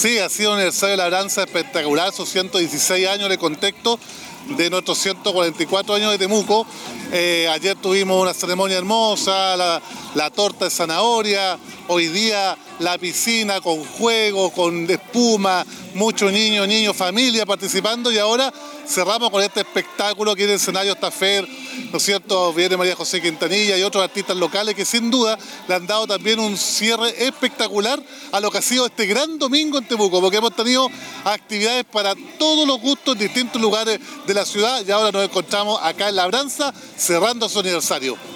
Sí, ha sido un aniversario de labranza espectacular, sus 116 años de contexto de nuestros 144 años de Temuco. Ayer tuvimos una ceremonia hermosa, la torta de zanahoria, hoy día la piscina con juegos, con espuma, muchos niños, familia participando, y ahora cerramos con este espectáculo aquí en el escenario Stafer, ¿no es cierto? Viene María José Quintanilla y otros artistas locales que sin duda le han dado también un cierre espectacular a lo que ha sido este gran domingo en Temuco, porque hemos tenido actividades para todos los gustos en distintos lugares de la ciudad y ahora nos encontramos acá en Labranza cerrando su aniversario.